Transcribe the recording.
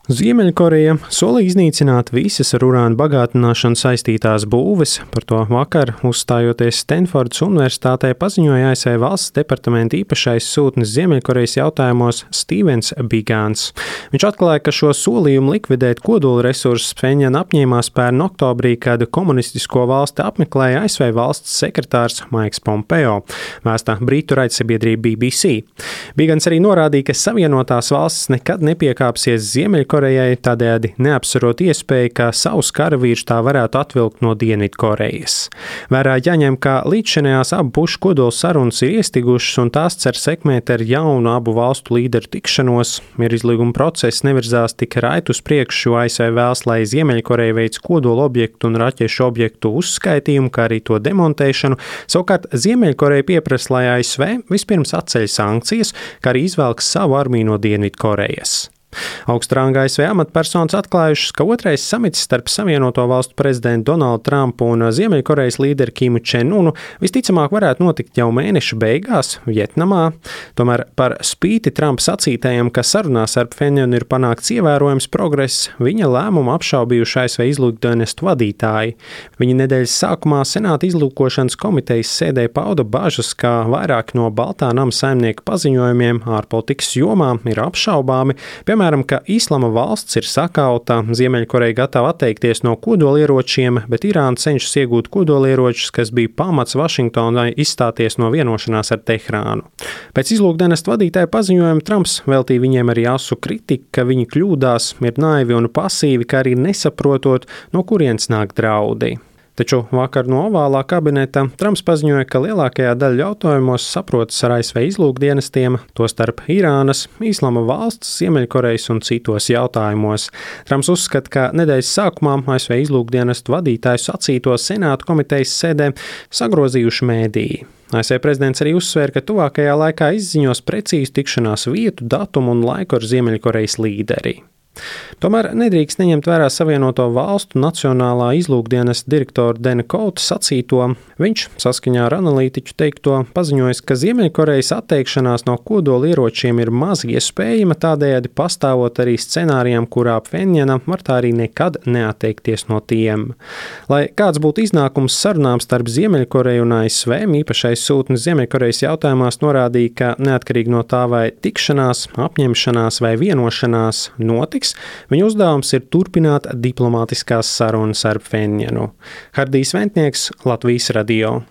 Ziemeļkoreja solīja iznīcināt visas ar urāna bagātināšanu saistītās būves. Par to vakar, uzstājoties Stenfordas universitātē, paziņoja ASV valsts departamenta īpašais sūtnis Ziemeļkorejas jautājumos Stevens Bigans. Viņš atklāja, ka šo solījumu likvidēt kodola resursus Pjenjana apņēmās pērn oktobrī, kad komunistisko valsti apmeklēja ASV valsts sekretārs Maiks Pompeo, vēsta britu raidsabiedrība BBC. Bigans arī norādīja, ka Savienotās valstis nekad nepiekāpsies Ziemeļkorejai, tādējādi neapsverot iespēju, ka savus karavīrus tā varētu atvilkt no Dienvidkorejas. Vērā jāņem, ka līdzšinējās abu pušu kodola sarunas ir iestigušas un tās cer sekmēt ar jaunu abu valstu līderu tikšanos. Mierizlīguma process nevirzās tik raiti uz priekšu, jo ASV vēlas, lai Ziemeļkoreja veic kodola objektu un raķešu objektu uzskaitījumu, kā arī to demontēšanu. Savukārt Ziemeļkoreja pieprasa, lai ASV vispirms atceļ sankcijas, kā arī izvelk savu armiju no Dienvidkorejas. Augstranga ASV amatpersonas atklājušas, ka otrais samits starp Savienoto valstu prezidentu Donaldu Trumpu un Ziemeļkorejas līderi Kimu Čen-unu visticamāk varētu notikt jau mēneša beigās Vjetnamā. Tomēr par spīti Trumpa sacītajam, ka sarunās ar Pjenjanu ir panākts ievērojams progress, viņa lēmumu apšaubījuši ASV izlūkdienestu vadītāji. Viņi nedēļas sākumā Senāta izlūkošanas komitejas sēdē pauda bažas, ka vairāki no Baltā nama saimnieka paziņojumiem ārpolitikas jomā ir apšaubāmi. Piemēram, ka Islama valsts ir sakauta, Ziemeļkoreja gatava atteikties no kodolieročiem, bet Irāna cenšas iegūt kodolieročus, kas bija pamats Vašingtonai izstāties no vienošanās ar Tehrānu. Pēc izlūkdienestu vadītāja paziņojuma Trumps veltīja viņiem arī asu kritiku, ka viņi kļūdās, ir naivi un pasīvi, kā arī nesaprotot, no kurienes nāk draudi. Taču vakar no ovālā kabineta Trumps paziņoja, ka lielākajā daļā jautājumos saprotas ar ASV izlūkdienestiem, tostarp Irānas, Islama valsts, Ziemeļkorejas un citos jautājumos. Trumps uzskata, ka nedēļas sākumā ASV izlūkdienestu vadītāju sacīto Senāta komitejas sēdē sagrozījuši mēdīji. ASV prezidents arī uzsvēra, ka tuvākajā laikā izziņos precīzu tikšanās vietu, datumu un laiku ar Ziemeļkorejas līderi. Tomēr nedrīkst neņemt vērā Savienoto valstu nacionālā izlūkdienesta direktora Dana Kouta sacīto. Viņš, saskaņā ar analītiķu teikto, paziņojis, ka Ziemeļkorejas atteikšanās no kodolieročiem ir maz iespējama, tādējādi pastāvot arī scenārijam, kurā Pjenjana var tā arī nekad neatteikties no tiem. Lai kāds būtu iznākums sarunām starp Ziemeļkoreju un ASV, īpašais sūtnis Ziemeļkorejas jautājumās norādīja, ka neatkarīgi no tā, vai tikšanās, apņemšanās vai vienošanās notiks, viņa uzdevums ir turpināt diplomātiskās sarunas ar Pjenjanu. Hardijs Ventnieks, Latvijas radio.